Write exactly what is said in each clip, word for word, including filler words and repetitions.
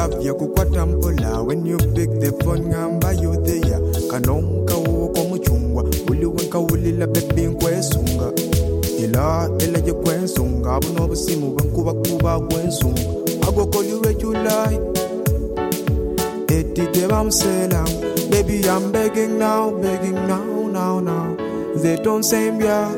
love ya kukwata mpola. When you pick the phone ngamba you there. Kanonka uko muchungwa. Uli wenka uli la baby nkwesunga. Ila ila je kwensunga. Abuno busimu wenkuba kuba kwensunga. I go call you regular. Eti te bamsela. Baby I'm begging now, begging now, now, now. They don't say me ya.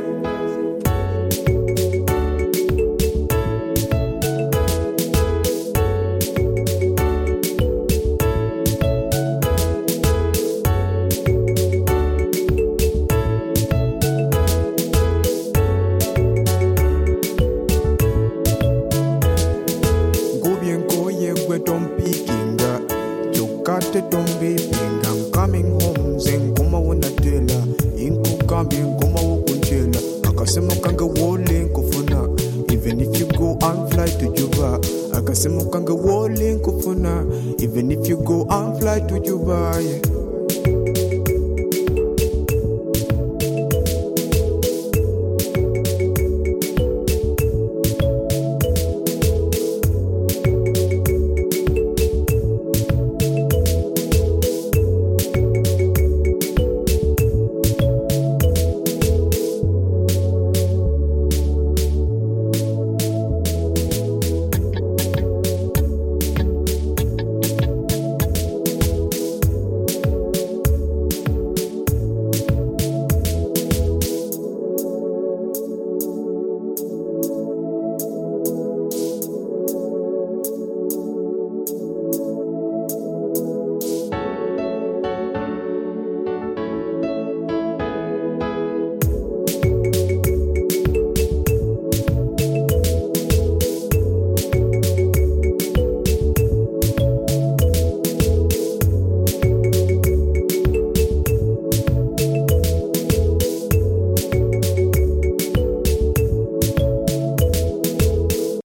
Don't be ping, I'm coming home. Zeng kuma wuna tela, inku kambi kuma wukunchela. Akasemo kanga wole kufuna. Even if you go and fly to Juba, akasemo kanga wole kufuna. Even if you go and fly to Juba, yeah.